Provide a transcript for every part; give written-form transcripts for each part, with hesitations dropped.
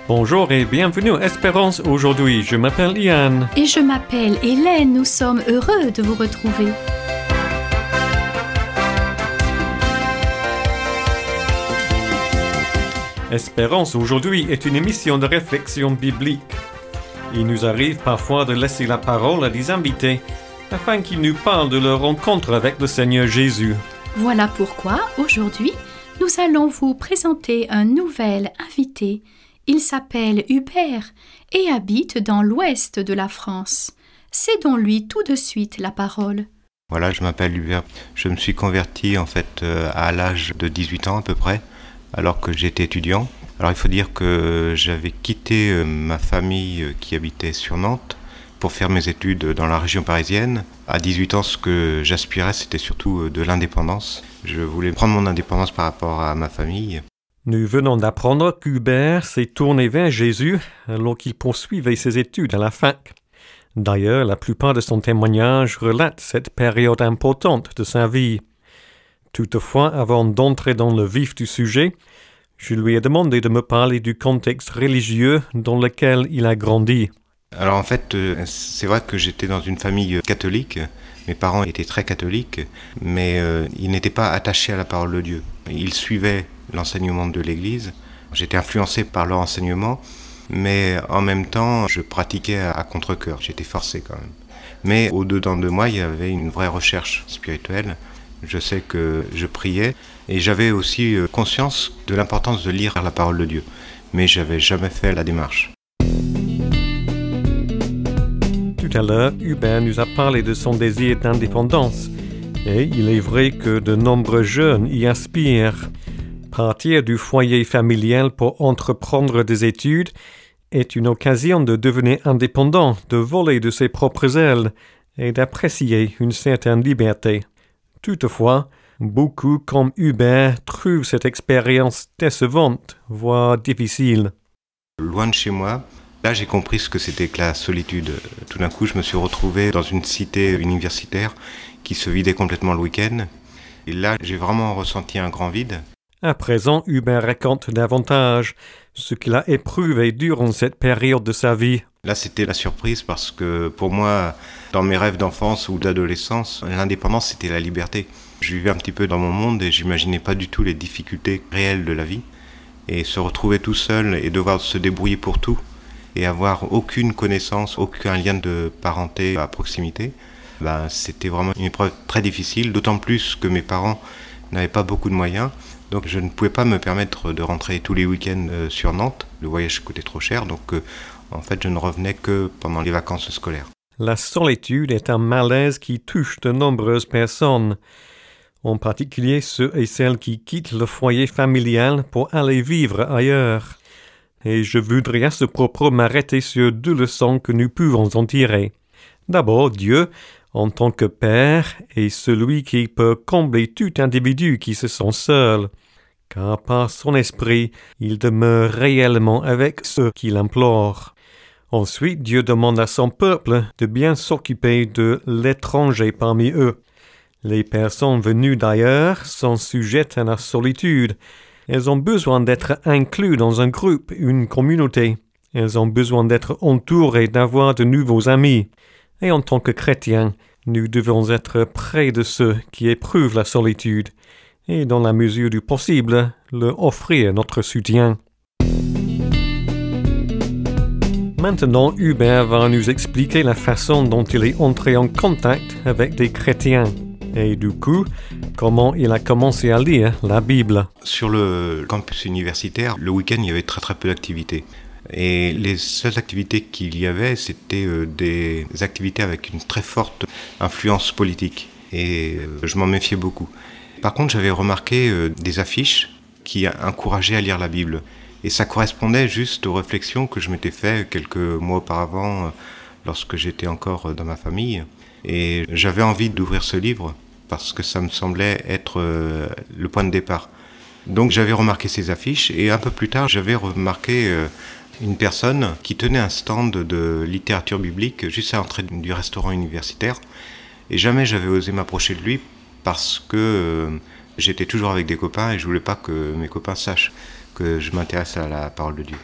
Bonjour et bienvenue à Espérance aujourd'hui. Je m'appelle Ian. Et je m'appelle Hélène. Nous sommes heureux de vous retrouver. Espérance aujourd'hui est une émission de réflexion biblique. Il nous arrive parfois de laisser la parole à des invités afin qu'ils nous parlent de leur rencontre avec le Seigneur Jésus. Voilà pourquoi, aujourd'hui, nous allons vous présenter un nouvel invité. Il s'appelle Hubert et habite dans l'ouest de la France. Cédons-lui tout de suite la parole. Voilà, je m'appelle Hubert. Je me suis converti à l'âge de 18 ans à peu près, alors que j'étais étudiant. Alors il faut dire que j'avais quitté ma famille qui habitait sur Nantes pour faire mes études dans la région parisienne. À 18 ans, ce que j'aspirais, c'était surtout de l'indépendance. Je voulais prendre mon indépendance par rapport à ma famille. Nous venons d'apprendre qu'Hubert s'est tourné vers Jésus alors qu'il poursuivait ses études à la fac. D'ailleurs, la plupart de son témoignage relate cette période importante de sa vie. Toutefois, avant d'entrer dans le vif du sujet, je lui ai demandé de me parler du contexte religieux dans lequel il a grandi. Alors en fait, c'est vrai que j'étais dans une famille catholique. Mes parents étaient très catholiques, mais ils n'étaient pas attachés à la parole de Dieu. Ils suivaient l'enseignement de l'Église. J'étais influencé par leur enseignement, mais en même temps, je pratiquais à contre-cœur. J'étais forcé quand même. Mais au-dedans de moi, il y avait une vraie recherche spirituelle. Je sais que je priais et j'avais aussi conscience de l'importance de lire la parole de Dieu. Mais je n'avais jamais fait la démarche. Tout à l'heure, Hubert nous a parlé de son désir d'indépendance. Et il est vrai que de nombreux jeunes y aspirent. Partir du foyer familial pour entreprendre des études est une occasion de devenir indépendant, de voler de ses propres ailes et d'apprécier une certaine liberté. Toutefois, beaucoup comme Hubert trouvent cette expérience décevante, voire difficile. Loin de chez moi, là j'ai compris ce que c'était que la solitude. Tout d'un coup, je me suis retrouvé dans une cité universitaire qui se vidait complètement le week-end. Et là, j'ai vraiment ressenti un grand vide. À présent, Hubert raconte davantage ce qu'il a éprouvé durant cette période de sa vie. Là, c'était la surprise parce que pour moi, dans mes rêves d'enfance ou d'adolescence, l'indépendance, c'était la liberté. Je vivais un petit peu dans mon monde et j'imaginais pas du tout les difficultés réelles de la vie. Et se retrouver tout seul et devoir se débrouiller pour tout et avoir aucune connaissance, aucun lien de parenté à proximité, c'était vraiment une épreuve très difficile, d'autant plus que mes parents n'avaient pas beaucoup de moyens. Donc je ne pouvais pas me permettre de rentrer tous les week-ends sur Nantes. Le voyage coûtait trop cher, donc en fait je ne revenais que pendant les vacances scolaires. La solitude est un malaise qui touche de nombreuses personnes, en particulier ceux et celles qui quittent le foyer familial pour aller vivre ailleurs. Et je voudrais à ce propos m'arrêter sur 2 leçons que nous pouvons en tirer. D'abord, Dieu, en tant que Père, est celui qui peut combler tout individu qui se sent seul, car par son esprit, il demeure réellement avec ceux qui l'implorent. Ensuite, Dieu demande à son peuple de bien s'occuper de l'étranger parmi eux. Les personnes venues d'ailleurs sont sujettes à la solitude. Elles ont besoin d'être incluses dans un groupe, une communauté. Elles ont besoin d'être entourées, d'avoir de nouveaux amis. Et en tant que chrétiens, nous devons être près de ceux qui éprouvent la solitude et, dans la mesure du possible, leur offrir notre soutien. Maintenant, Hubert va nous expliquer la façon dont il est entré en contact avec des chrétiens et du coup, comment il a commencé à lire la Bible. Sur le campus universitaire, le week-end, il y avait très très peu d'activités. Et les seules activités qu'il y avait, c'était des activités avec une très forte influence politique. Et je m'en méfiais beaucoup. Par contre, j'avais remarqué des affiches qui encourageaient à lire la Bible. Et ça correspondait juste aux réflexions que je m'étais fait quelques mois auparavant, lorsque j'étais encore dans ma famille. Et j'avais envie d'ouvrir ce livre parce que ça me semblait être le point de départ. Donc j'avais remarqué ces affiches et un peu plus tard, j'avais remarqué une personne qui tenait un stand de littérature biblique juste à l'entrée du restaurant universitaire. Et jamais j'avais osé m'approcher de lui parce que j'étais toujours avec des copains et je voulais pas que mes copains sachent que je m'intéresse à la parole de Dieu.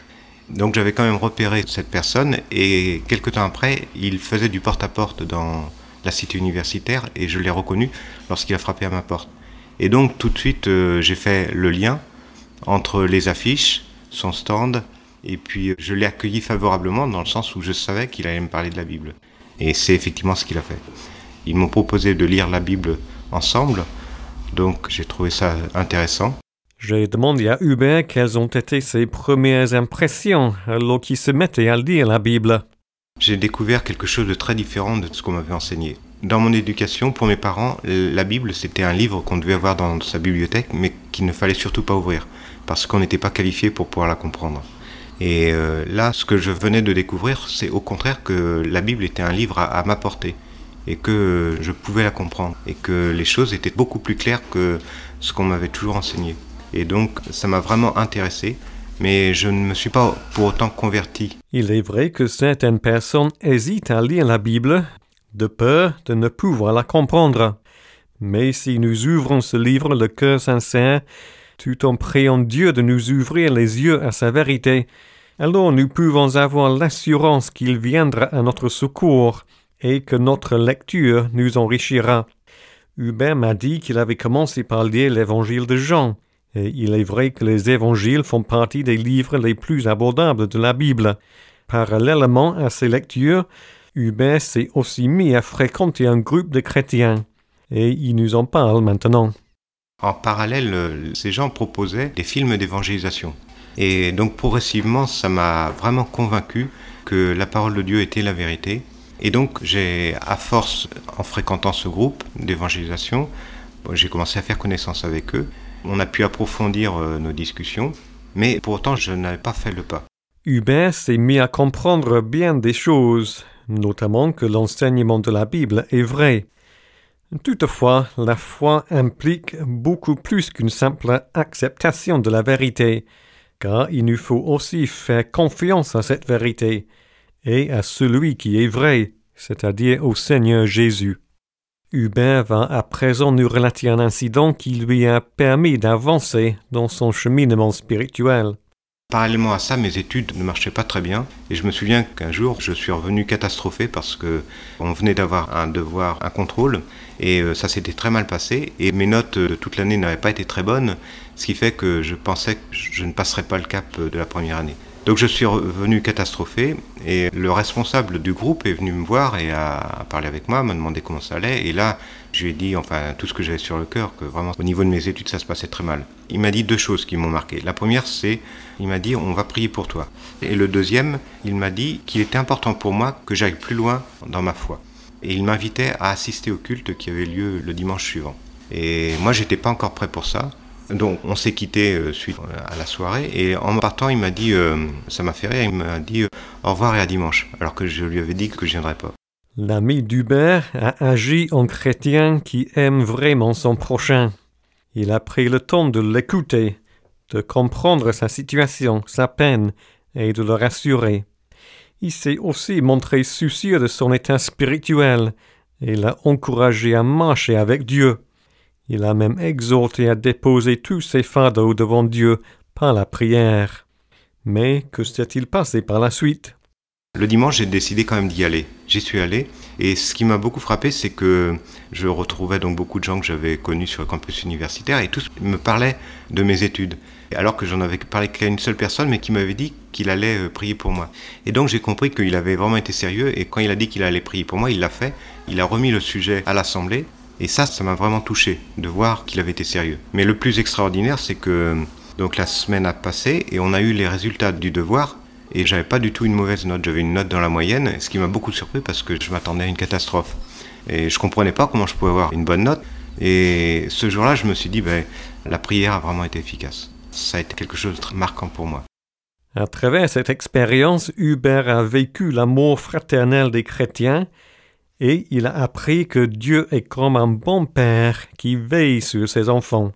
Donc j'avais quand même repéré cette personne et quelque temps après, il faisait du porte-à-porte dans la cité universitaire et je l'ai reconnu lorsqu'il a frappé à ma porte. Et donc tout de suite, j'ai fait le lien entre les affiches, son stand, et puis je l'ai accueilli favorablement dans le sens où je savais qu'il allait me parler de la Bible. Et c'est effectivement ce qu'il a fait. Ils m'ont proposé de lire la Bible ensemble, donc j'ai trouvé ça intéressant. J'ai demandé à Hubert quelles ont été ses premières impressions alors qu'il se mettait à lire la Bible. J'ai découvert quelque chose de très différent de ce qu'on m'avait enseigné. Dans mon éducation, pour mes parents, la Bible, c'était un livre qu'on devait avoir dans sa bibliothèque, mais qu'il ne fallait surtout pas ouvrir, parce qu'on n'était pas qualifié pour pouvoir la comprendre. Et là, ce que je venais de découvrir, c'est au contraire que la Bible était un livre à ma portée, et que je pouvais la comprendre, et que les choses étaient beaucoup plus claires que ce qu'on m'avait toujours enseigné. Et donc, ça m'a vraiment intéressé, mais je ne me suis pas pour autant converti. Il est vrai que certaines personnes hésitent à lire la Bible, de peur de ne pouvoir la comprendre. Mais si nous ouvrons ce livre le cœur sincère, tout en priant Dieu de nous ouvrir les yeux à sa vérité, alors nous pouvons avoir l'assurance qu'il viendra à notre secours et que notre lecture nous enrichira. Hubert m'a dit qu'il avait commencé par lire l'évangile de Jean. Et il est vrai que les évangiles font partie des livres les plus abordables de la Bible. Parallèlement à ces lectures, Hubert s'est aussi mis à fréquenter un groupe de chrétiens. Et il nous en parle maintenant. En parallèle, ces gens proposaient des films d'évangélisation. Et donc progressivement, ça m'a vraiment convaincu que la parole de Dieu était la vérité. Et donc j'ai, à force, en fréquentant ce groupe d'évangélisation, j'ai commencé à faire connaissance avec eux. On a pu approfondir nos discussions, mais pour autant, je n'avais pas fait le pas. Hubert s'est mis à comprendre bien des choses, notamment que l'enseignement de la Bible est vrai. Toutefois, la foi implique beaucoup plus qu'une simple acceptation de la vérité, car il nous faut aussi faire confiance à cette vérité, et à celui qui est vrai, c'est-à-dire au Seigneur Jésus. Hubert va à présent nous relater un incident qui lui a permis d'avancer dans son cheminement spirituel. Parallèlement à ça, mes études ne marchaient pas très bien et je me souviens qu'un jour, je suis revenu catastrophé parce que on venait d'avoir un devoir, un contrôle et ça s'était très mal passé et mes notes de toute l'année n'avaient pas été très bonnes, ce qui fait que je pensais que je ne passerais pas le cap de la première année. Donc je suis revenu catastrophé et le responsable du groupe est venu me voir et a parlé avec moi, m'a demandé comment ça allait et là je lui ai dit tout ce que j'avais sur le cœur, que vraiment au niveau de mes études ça se passait très mal. Il m'a dit deux choses qui m'ont marqué. La première c'est, il m'a dit on va prier pour toi. Et le deuxième, il m'a dit qu'il était important pour moi que j'aille plus loin dans ma foi. Et il m'invitait à assister au culte qui avait lieu le dimanche suivant. Et moi j'étais pas encore prêt pour ça. Donc on s'est quitté suite à la soirée et en partant il m'a dit, ça m'a fait rire, il m'a dit au revoir et à dimanche, alors que je lui avais dit que je viendrais pas. L'ami d'Hubert a agi en chrétien qui aime vraiment son prochain. Il a pris le temps de l'écouter, de comprendre sa situation, sa peine et de le rassurer. Il s'est aussi montré soucieux de son état spirituel et l'a encouragé à marcher avec Dieu. Il a même exhorté à déposer tous ses fardeaux devant Dieu par la prière. Mais que s'est-il passé par la suite? Le dimanche, j'ai décidé quand même d'y aller. J'y suis allé et ce qui m'a beaucoup frappé, c'est que je retrouvais donc beaucoup de gens que j'avais connus sur le campus universitaire et tous me parlaient de mes études. Alors que j'en avais parlé qu'à une seule personne, mais qui m'avait dit qu'il allait prier pour moi. Et donc j'ai compris qu'il avait vraiment été sérieux et quand il a dit qu'il allait prier pour moi, il l'a fait. Il a remis le sujet à l'Assemblée. Et ça m'a vraiment touché, de voir qu'il avait été sérieux. Mais le plus extraordinaire, c'est que donc la semaine a passé et on a eu les résultats du devoir et j'avais pas du tout une mauvaise note, j'avais une note dans la moyenne, ce qui m'a beaucoup surpris parce que je m'attendais à une catastrophe. Et je comprenais pas comment je pouvais avoir une bonne note. Et ce jour-là, je me suis dit, la prière a vraiment été efficace. Ça a été quelque chose de très marquant pour moi. À travers cette expérience, Hubert a vécu l'amour fraternel des chrétiens et il a appris que Dieu est comme un bon père qui veille sur ses enfants.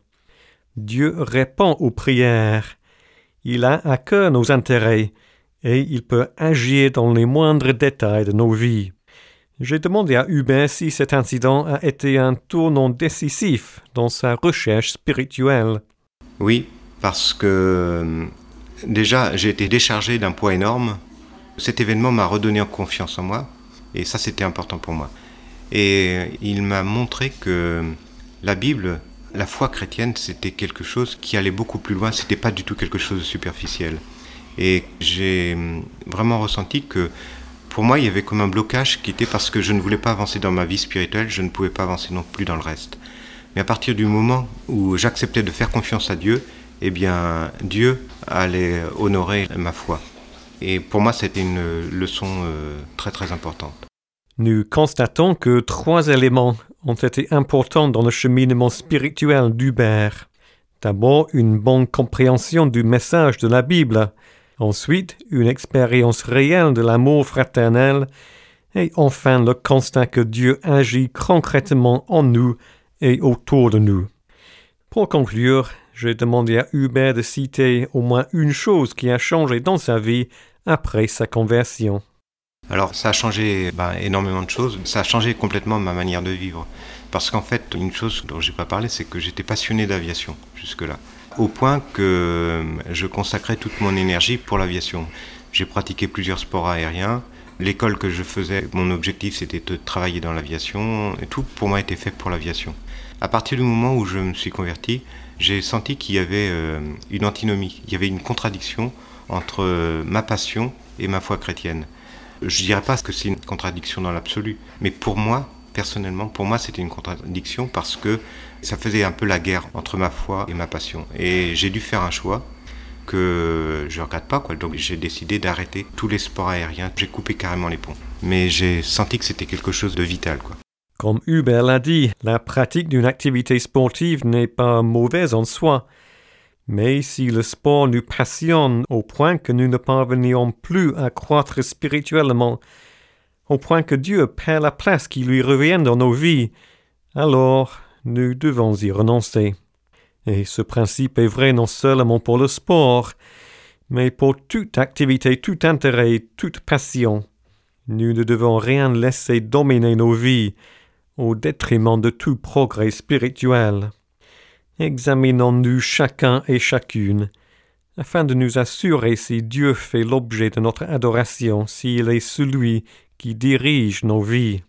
Dieu répond aux prières. Il a à cœur nos intérêts et il peut agir dans les moindres détails de nos vies. J'ai demandé à Hubert si cet incident a été un tournant décisif dans sa recherche spirituelle. Oui, parce que Déjà, j'ai été déchargé d'un poids énorme. Cet événement m'a redonné confiance en moi, et ça, c'était important pour moi. Et il m'a montré que la Bible, la foi chrétienne, c'était quelque chose qui allait beaucoup plus loin, c'était pas du tout quelque chose de superficiel. Et j'ai vraiment ressenti que pour moi, il y avait comme un blocage qui était parce que je ne voulais pas avancer dans ma vie spirituelle, je ne pouvais pas avancer non plus dans le reste. Mais à partir du moment où j'acceptais de faire confiance à Dieu, eh bien, Dieu allait honorer ma foi. Et pour moi, c'était une leçon très très importante. Nous constatons que 3 éléments ont été importants dans le cheminement spirituel d'Hubert. D'abord, une bonne compréhension du message de la Bible. Ensuite, une expérience réelle de l'amour fraternel. Et enfin, le constat que Dieu agit concrètement en nous et autour de nous. Pour conclure, j'ai demandé à Hubert de citer au moins une chose qui a changé dans sa vie après sa conversion. Alors, ça a changé énormément de choses. Ça a changé complètement ma manière de vivre. Parce qu'en fait, une chose dont je n'ai pas parlé, c'est que j'étais passionné d'aviation jusque-là. Au point que je consacrais toute mon énergie pour l'aviation. J'ai pratiqué plusieurs sports aériens. L'école que je faisais, mon objectif, c'était de travailler dans l'aviation. Et tout, pour moi, était fait pour l'aviation. À partir du moment où je me suis converti, j'ai senti qu'il y avait une antinomie. Il y avait une contradiction entre ma passion et ma foi chrétienne. Je ne dirais pas que c'est une contradiction dans l'absolu, mais pour moi, personnellement, c'était une contradiction parce que ça faisait un peu la guerre entre ma foi et ma passion. Et j'ai dû faire un choix que je ne regrette pas, Donc j'ai décidé d'arrêter tous les sports aériens. J'ai coupé carrément les ponts. Mais j'ai senti que c'était quelque chose de vital, Comme Hubert l'a dit, la pratique d'une activité sportive n'est pas mauvaise en soi. Mais si le sport nous passionne au point que nous ne parvenions plus à croître spirituellement, au point que Dieu perd la place qui lui revient dans nos vies, alors nous devons y renoncer. Et ce principe est vrai non seulement pour le sport, mais pour toute activité, tout intérêt, toute passion. Nous ne devons rien laisser dominer nos vies au détriment de tout progrès spirituel. Examinons-nous chacun et chacune, afin de nous assurer si Dieu fait l'objet de notre adoration, s'il est celui qui dirige nos vies.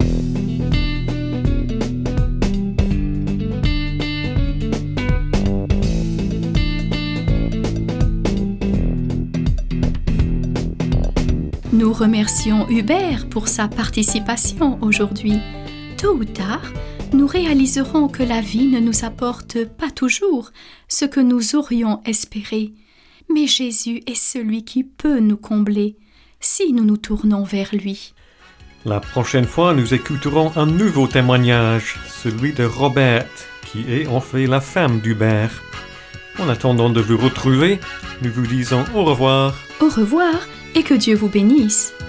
Nous remercions Hubert pour sa participation aujourd'hui. Tôt ou tard, nous réaliserons que la vie ne nous apporte pas toujours ce que nous aurions espéré. Mais Jésus est celui qui peut nous combler, si nous nous tournons vers lui. La prochaine fois, nous écouterons un nouveau témoignage, celui de Robert, qui est en fait la femme d'Hubert. En attendant de vous retrouver, nous vous disons au revoir. Au revoir et que Dieu vous bénisse.